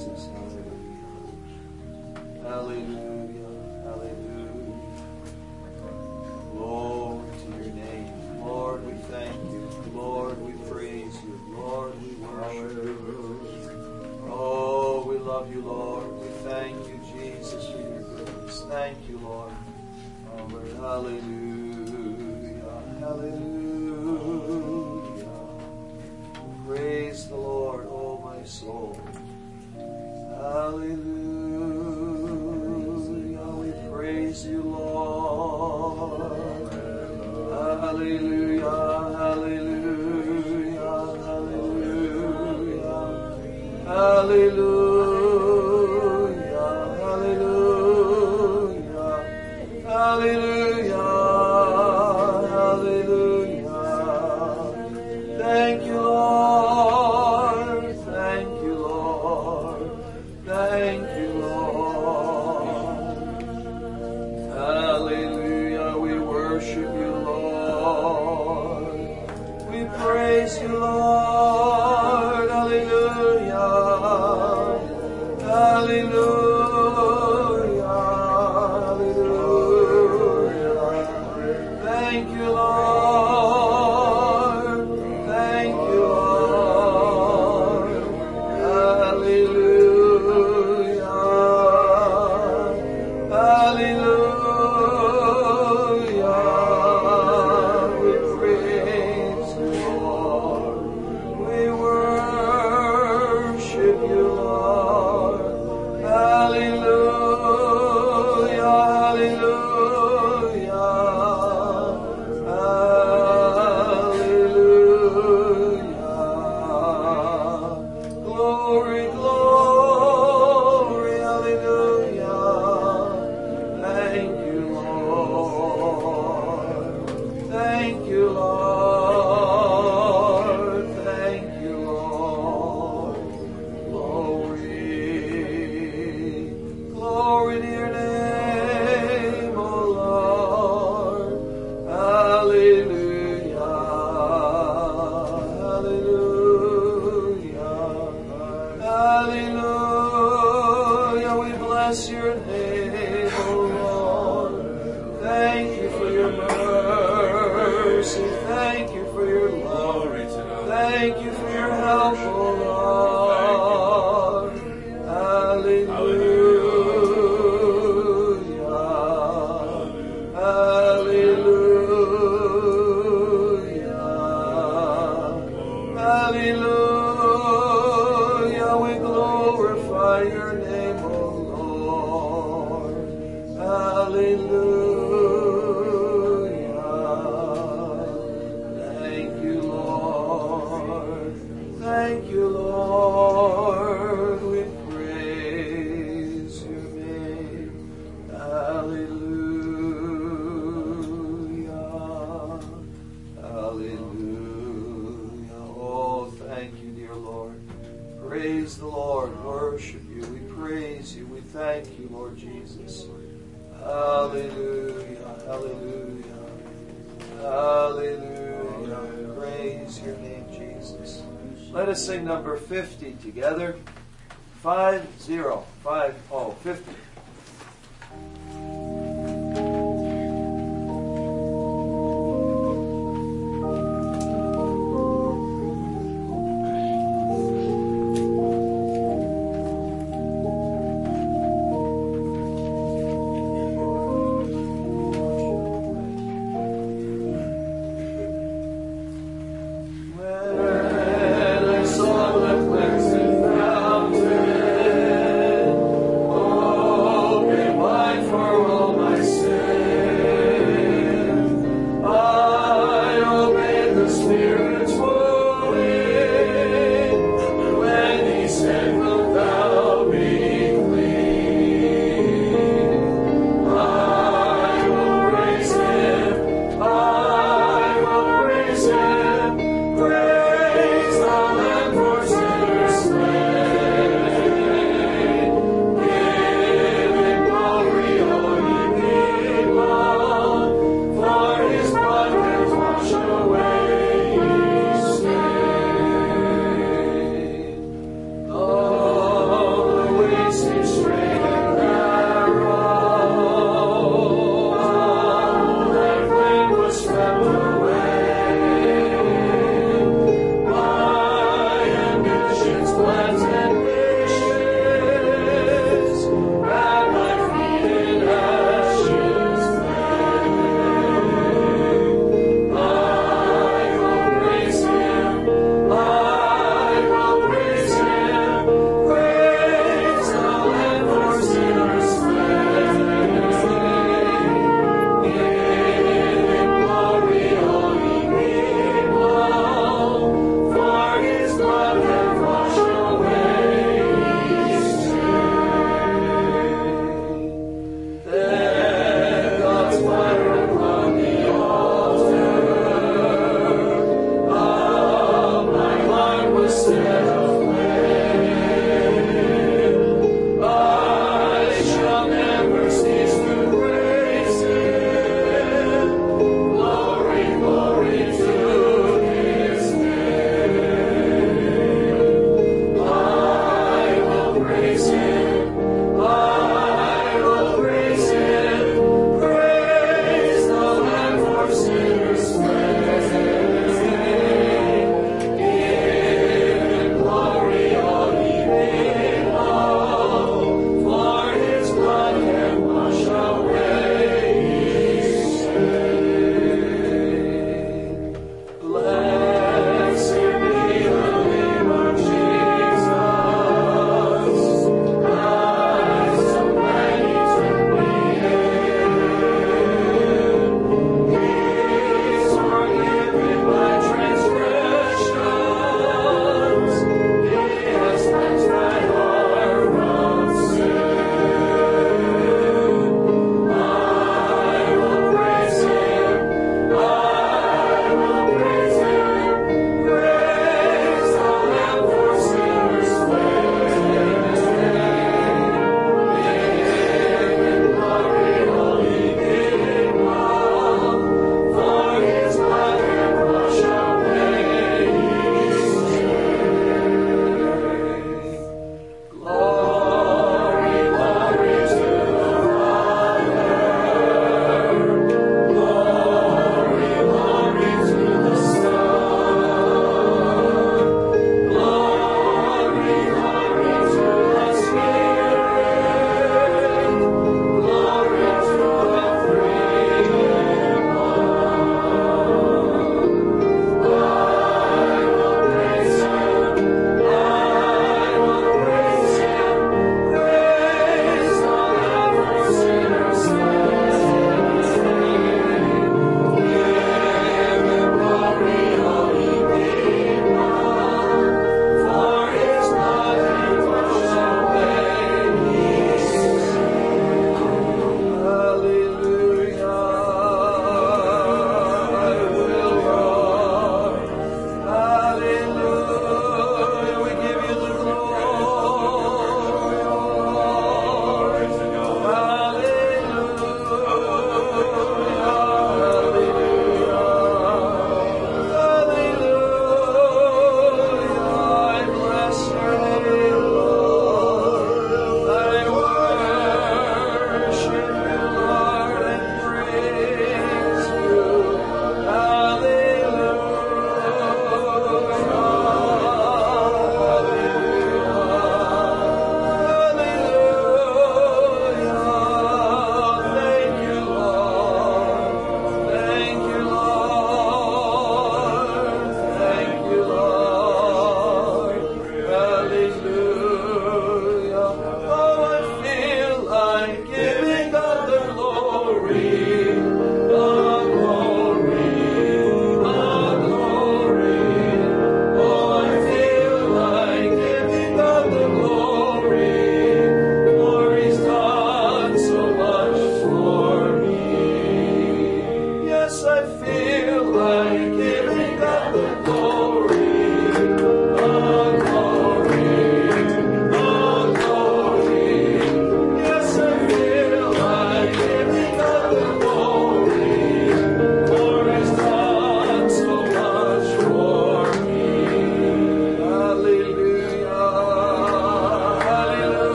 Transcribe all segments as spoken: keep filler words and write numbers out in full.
Jesus. Hallelujah. Hallelujah. Glory to your name. Lord, we thank you. Lord, we praise you. Lord, we worship you. Oh, we love you, Lord. We thank you, Jesus, for your goodness. Thank you, Lord. Oh, Lord, hallelujah. Hallelujah. Praise the Lord, oh my soul. Hallelujah. We praise you, Lord. Hallelujah. Hallelujah. Hallelujah. Hallelujah. Hallelujah. Hallelujah. Hallelujah. Thank you, Lord. Thank you, Lord. Thank you, Lord. Hallelujah. We worship you, Lord. We praise you, Lord. Hallelujah. Hallelujah. Hallelujah. Thank you, Lord. Thank you, Lord. Hallelujah. Hallelujah. We praise you, Lord. We worship you, Lord. Hallelujah. Hallelujah. Hallelujah. Glory, glory. Hallelujah. Thank you, Lord. Thank you, Lord. Thank you, Lord. Glory. Glory to your name, O Lord. Hallelujah. Hallelujah. Hallelujah. We bless your name, O Lord. Thank you for your mercy. Thank you for your love. Thank you for your help, O Lord. Hallelujah. Hallelujah. Hallelujah. We glorify your name, O Lord. Hallelujah. Thank you, Lord. Thank you, Lord. We praise your name. Hallelujah. Hallelujah. Oh, thank you, dear Lord. Praise the Lord. Worship you. We praise you. We thank you, Lord Jesus. Hallelujah. Hallelujah. Hallelujah. Praise your name, Jesus. Let us sing number fifty together. Five, zero, five, oh, fifty. When I saw the cleansing fountain, Oh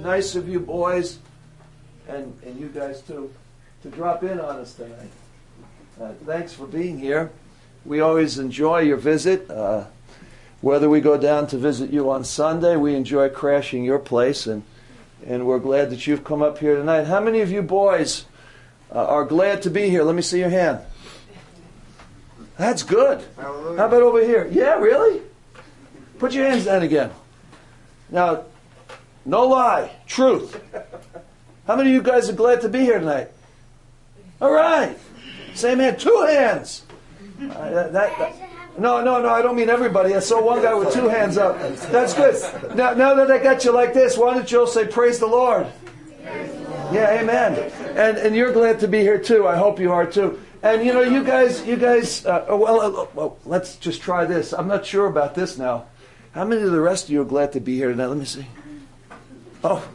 nice of you boys, and, and you guys too, to drop in on us tonight. Uh, thanks for being here. We always enjoy your visit. Uh, whether we go down to visit you on Sunday, we enjoy crashing your place, and, and we're glad that you've come up here tonight. How many of you boys uh, are glad to be here? Let me see your hand. That's good. Hallelujah. How about over here? Yeah, really? Put your hands down again. Now, no lie, truth. How many of you guys are glad to be here tonight? All right. Same hand, two hands. Uh, that, that, that. No, no, no, I don't mean everybody. I saw one guy with two hands up. That's good. Now, now that I got you like this, why don't you all say, praise the Lord? Yeah, amen. And and you're glad to be here too. I hope you are too. And you know, you guys, you guys, uh, well, uh, well, let's just try this. I'm not sure about this now. How many of the rest of you are glad to be here tonight? Let me see. Oh.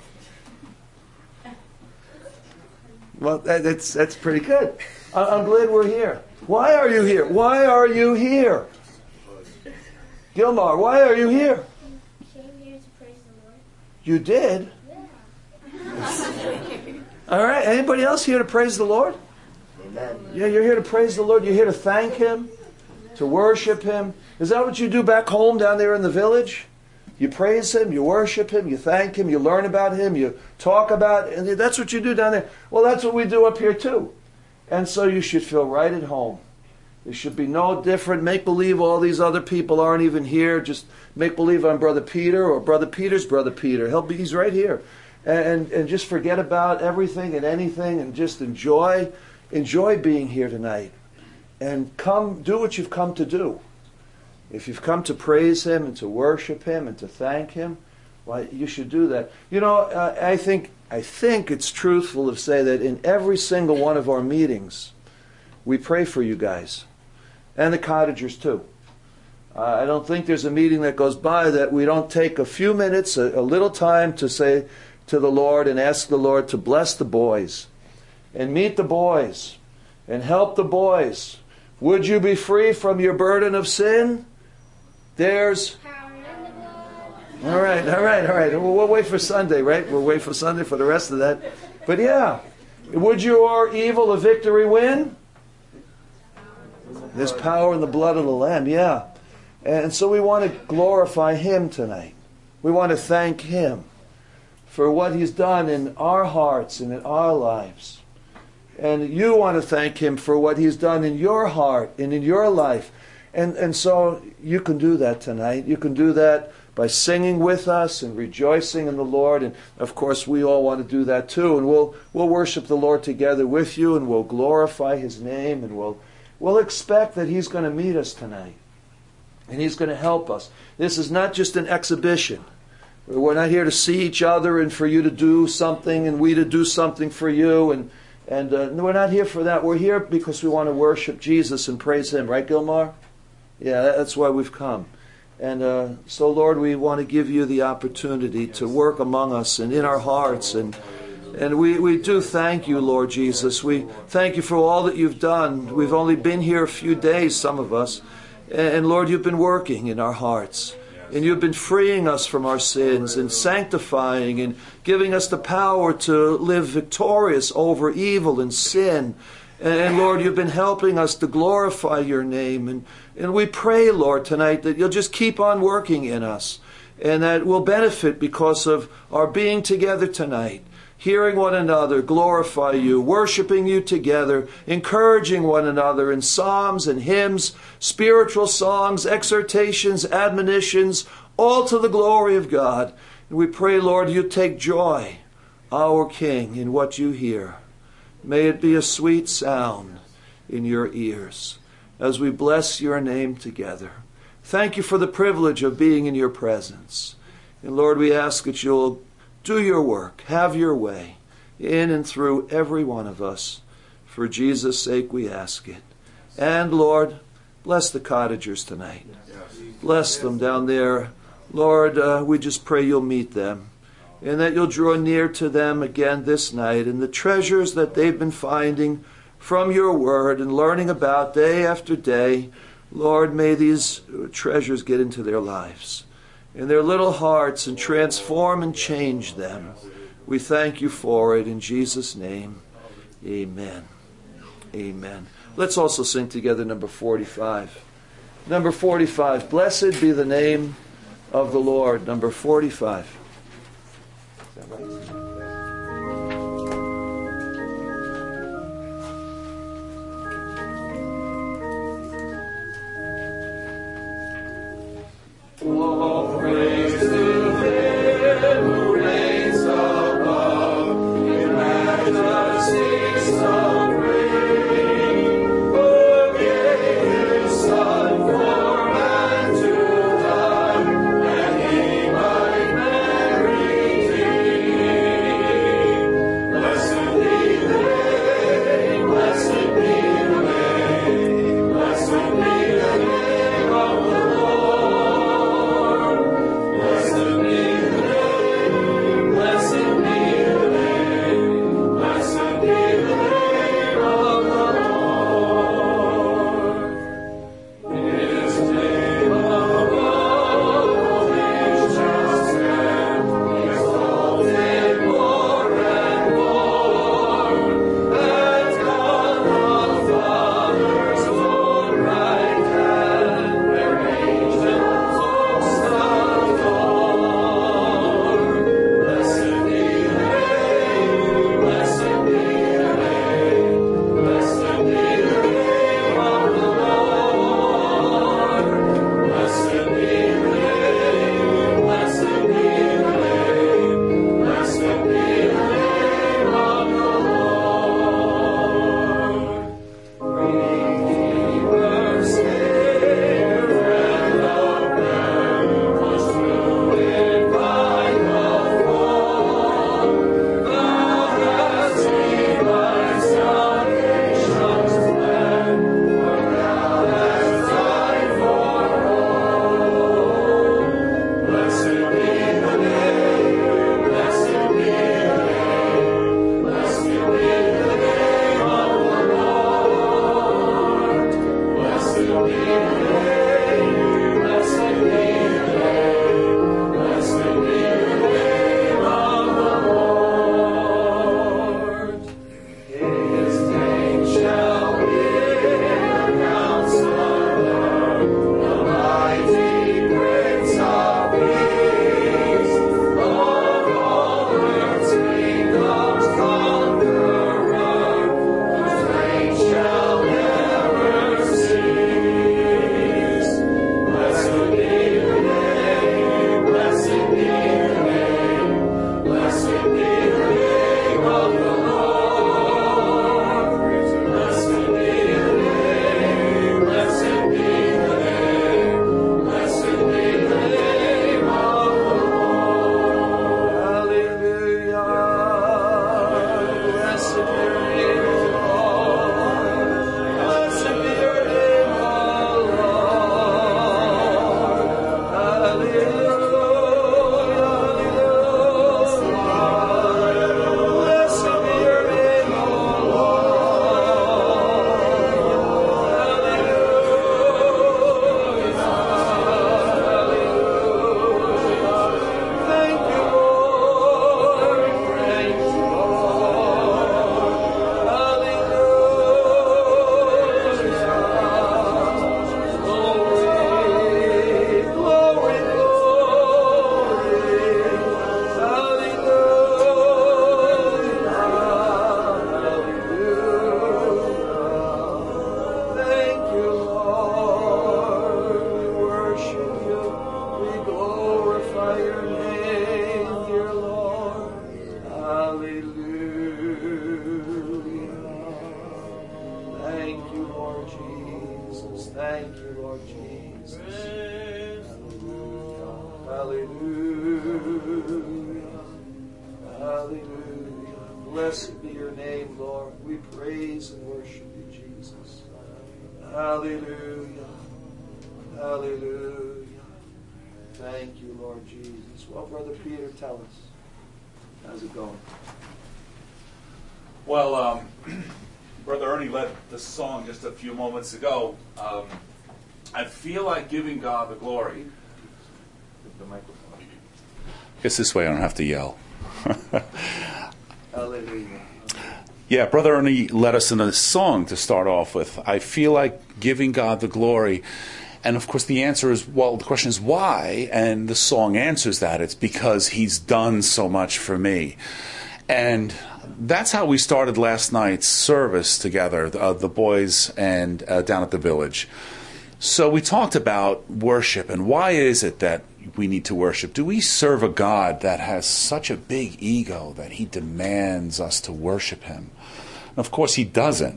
Well, that, that's that's pretty good. I'm glad we're here. Why are you here? Why are you here? Gilmar, why are you here? I came here to praise the Lord. You did? Yeah. All right. Anybody else here to praise the Lord? Amen. Yeah, you're here to praise the Lord. You're here to thank Him, to worship Him. Is that what you do back home down there in the village? You praise Him, you worship Him, you thank Him, you learn about Him, you talk about it. And that's what you do down there. Well, that's what we do up here too. And so you should feel right at home. It should be no different. Make believe all these other people aren't even here. Just make believe I'm Brother Peter, or Brother Peter's Brother Peter. He'll be, he's right here. And, and just forget about everything and anything, and just enjoy, enjoy being here tonight. And come, do what you've come to do. If you've come to praise Him and to worship Him and to thank Him, why, you should do that. You know, uh, I think I think it's truthful to say that in every single one of our meetings, we pray for you guys. And the cottagers too. Uh, I don't think there's a meeting that goes by that we don't take a few minutes, a, a little time to say to the Lord and ask the Lord to bless the boys and meet the boys and help the boys. Would you be free from your burden of sin? There's... All right, all right, all right. We'll, we'll wait for Sunday, right? We'll wait for Sunday for the rest of that. But yeah, would your evil a victory win? There's power in the blood of the Lamb, yeah. And so we want to glorify Him tonight. We want to thank Him for what He's done in our hearts and in our lives. And you want to thank Him for what He's done in your heart and in your life. And, and so you can do that tonight. You can do that by singing with us and rejoicing in the Lord. And of course we all want to do that too. And we'll we'll worship the Lord together with you, and we'll glorify His name, and we'll we'll expect that He's going to meet us tonight. And He's going to help us. This is not just an exhibition. We're not here to see each other and for you to do something and we to do something for you. And, and uh, we're not here for that. We're here because we want to worship Jesus and praise Him. Right, Gilmar? Yeah, that's why we've come. And uh, so, Lord, we want to give you the opportunity to work among us and in our hearts. And and we, we do thank you, Lord Jesus. We thank you for all that you've done. We've only been here a few days, some of us. And, and Lord, you've been working in our hearts. And you've been freeing us from our sins and sanctifying and giving us the power to live victorious over evil and sin. And Lord, you've been helping us to glorify your name. And, and we pray, Lord, tonight that you'll just keep on working in us. And that we'll benefit because of our being together tonight. Hearing one another, glorify you, worshiping you together, encouraging one another in psalms and hymns, spiritual songs, exhortations, admonitions, all to the glory of God. And we pray, Lord, you take joy, our King, in what you hear. May it be a sweet sound in your ears as we bless your name together. Thank you for the privilege of being in your presence. And Lord, we ask that you'll do your work, have your way, in and through every one of us. For Jesus' sake we ask it. And Lord, bless the cottagers tonight. Bless them down there. Lord, uh, we just pray you'll meet them. And that you'll draw near to them again this night. And the treasures that they've been finding from your word and learning about day after day, Lord, may these treasures get into their lives. in their little hearts and transform and change them. We thank you for it in Jesus' name. Amen. Amen. Let's also sing together number forty-five. Number forty-five. Blessed be the name of the Lord. Number forty-five. Is that right? All praise to Him who reigns above, in majesty supreme, who gave His Son for man to die, that He might man redeem. Blessed be the name, blessed be the name, blessed be the name of the Lord. Blessed be the name, blessed be the name, blessed be the name of the Lord. His name above all nations stand, exalted more and more, as God the Father's own right hand, where angels hosts adore. Blessed be the name, blessed be the name, blessed be the name of the Lord. Blessed be the name, blessed be the name, blessed be the name of the Lord. Redeemer, Savior, friend of man, was ruined by the fall. Thou hast seen thy salvation's plan, for thou hast died for all. Blessed be the name, blessed be the name, blessed be the name of the Lord. Blessed be the name, blessed be the name, blessed be the name of the Lord. His name shall be the Counselor, the mighty Prince of Peace, of all earth's kingdoms conqueror, whose reign shall never cease. Blessed be the name, blessed be the name, blessed be the name of the Lord. Blessed be the name, blessed be the name, blessed be the name of the Lord. Hallelujah. Blessed be your name, O Lord. Blessed be your name, O Lord. Hallelujah. Hallelujah. Blessed be your name, O Lord. Thank you, Lord. Praise you, Lord. Hallelujah. Glory, glory, glory. Hallelujah. Thank you, Lord. We worship you. We glorify your name, dear Lord. Hallelujah. Thank you, Lord Jesus. Thank you, Lord Jesus. Hallelujah. Hallelujah. Blessed be your name, Lord. We praise and worship you, Jesus. Hallelujah. Hallelujah. Thank you, Lord Jesus. Well, Brother Peter, tell us. How's it going? Well, um, Brother Ernie led the song just a few moments ago. Um, I feel like giving God the glory the microphone. I guess this way I don't have to yell. Hallelujah. Yeah, Brother Ernie led us in a song to start off with. I feel like giving God the glory. And of course the answer is, well, the question is why? And the song answers that. It's because he's done so much for me. And that's how we started last night's service together, uh, the boys and uh, down at the village. So we talked about worship and why is it that we need to worship. Do we serve a God that has such a big ego that he demands us to worship him? And of course he doesn't.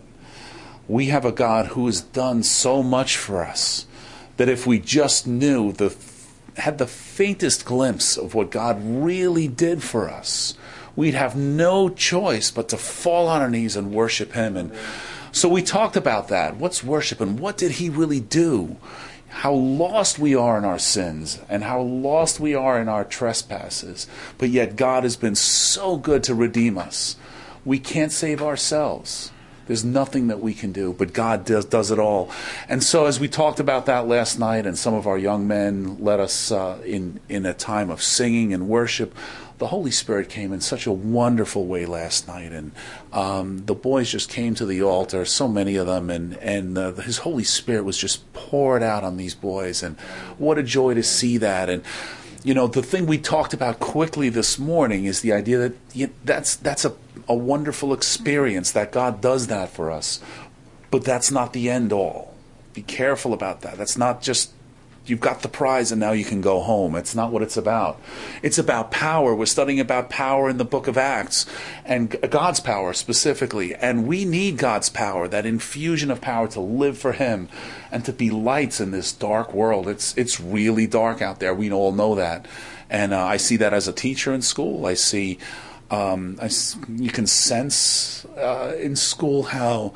We have a God who has done so much for us that if we just knew, the had the faintest glimpse of what God really did for us, we'd have no choice but to fall on our knees and worship him. And so we talked about that. What's worship and what did he really do? How lost we are in our sins and how lost we are in our trespasses. But yet God has been so good to redeem us. We can't save ourselves. There's nothing that we can do, but God does, does it all. And so as we talked about that last night, and some of our young men led us uh, in, in a time of singing and worship, the Holy Spirit came in such a wonderful way last night. And um, the boys just came to the altar, so many of them, and, and uh, his Holy Spirit was just poured out on these boys. And what a joy to see that. And you know, the thing we talked about quickly this morning is the idea that you know, that's that's a, a wonderful experience, that God does that for us. But that's not the end all. Be careful about that. That's not just, you've got the prize and now you can go home. It's not what it's about. It's about power. We're studying about power in the book of Acts, and God's power specifically. And we need God's power, that infusion of power to live for him and to be lights in this dark world. It's it's really dark out there. We all know that. And uh, I see that as a teacher in school. I see, um, I, you can sense uh, in school how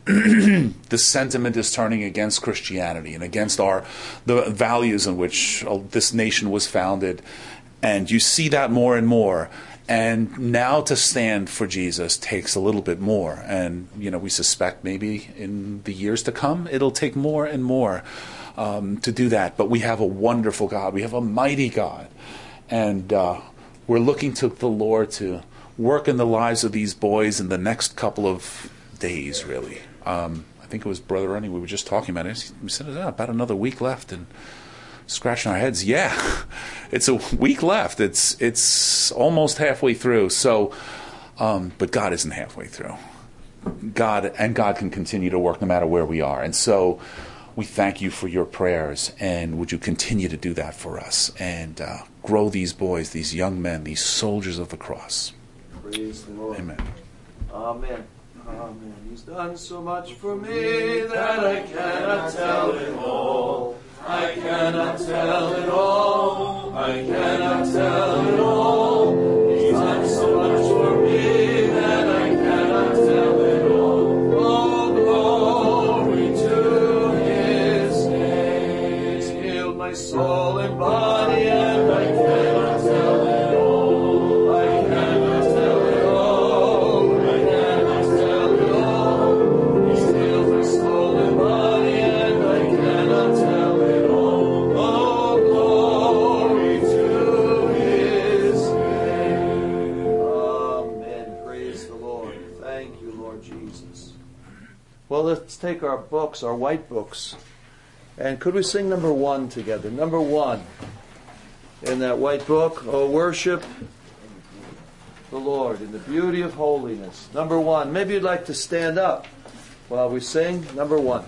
the sentiment is turning against Christianity and against our the values in which this nation was founded. And you see that more and more. And now to stand for Jesus takes a little bit more. And, you know, we suspect maybe in the years to come, it'll take more and more um, to do that. But we have a wonderful God. We have a mighty God. And uh, we're looking to the Lord to work in the lives of these boys in the next couple of days, really. Um, I think it was Brother Ernie, we were just talking about it. We said, oh, about another week left. And scratching our heads, yeah, it's a week left. It's it's almost halfway through. So, um, but God isn't halfway through. God and God can continue to work no matter where we are. And so, we thank you for your prayers, and would you continue to do that for us and uh, grow these boys, these young men, these soldiers of the cross. Praise the Lord. Amen. Amen. Amen. He's done so much for me that I cannot tell it all. I cannot tell it all. I cannot tell it all. He's done so much for me that I cannot tell it all. Oh, glory to his name. He's healed my soul and body, and I cannot tell it all. I cannot tell it all. I cannot tell it all. He's healed my soul and body, and I cannot tell it all. Oh, glory to his name. Amen. Praise the Lord. Thank you, Lord Jesus. Well, let's take our books, our white books, and could we sing number one together? Number one in that white book, oh, worship the Lord in the beauty of holiness. Number one. Maybe you'd like to stand up while we sing. Number one.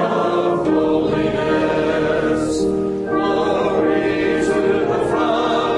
Glory to the Father.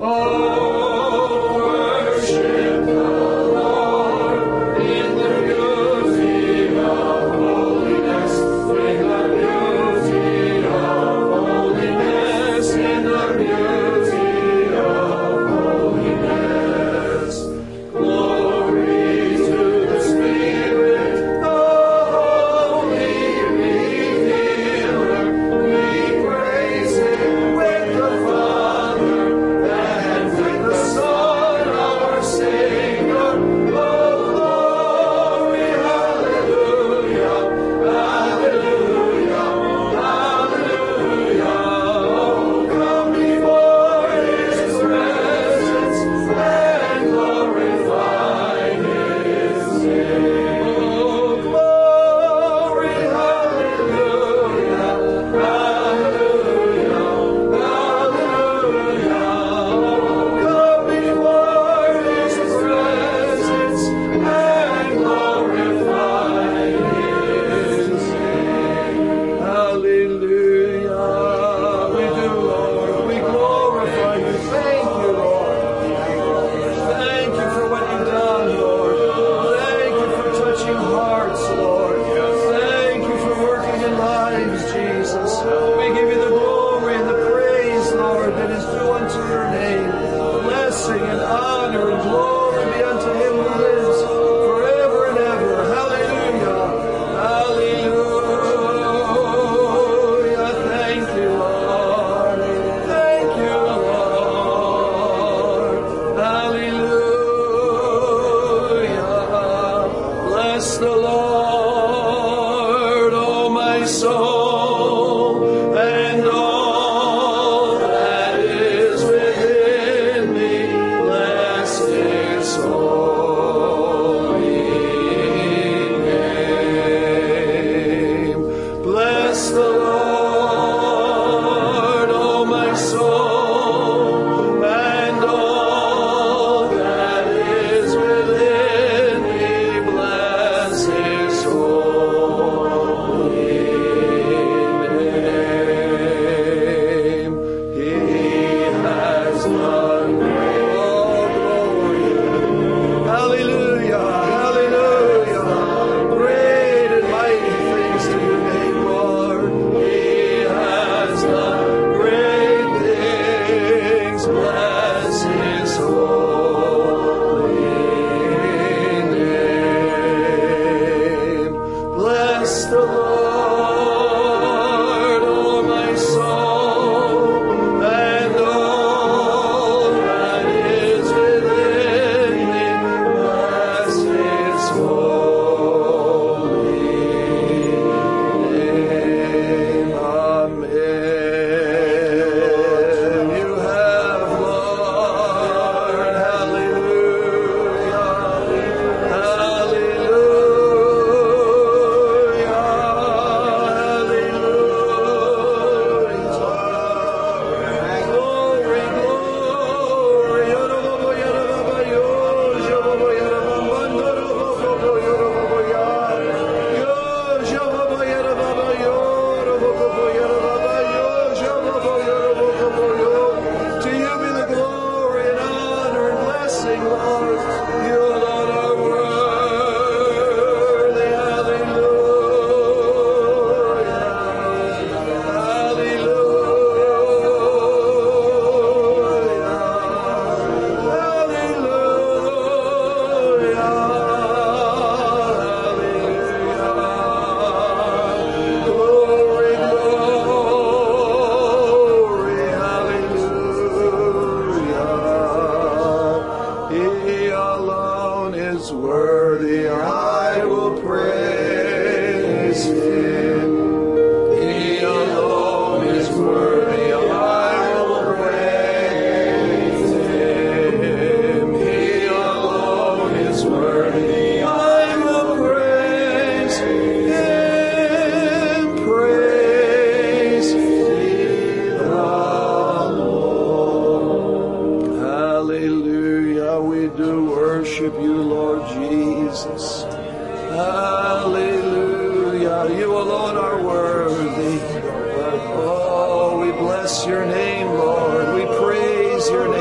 bless your name, Lord. We praise your name, Jesus.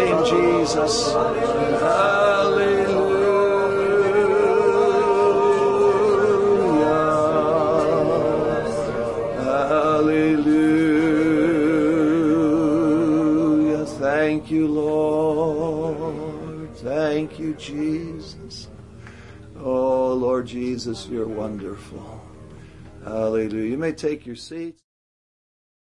Jesus. Hallelujah. Thank you, Lord. Thank you, Jesus. Oh, Lord Jesus, you're wonderful. Hallelujah. You may take your seats.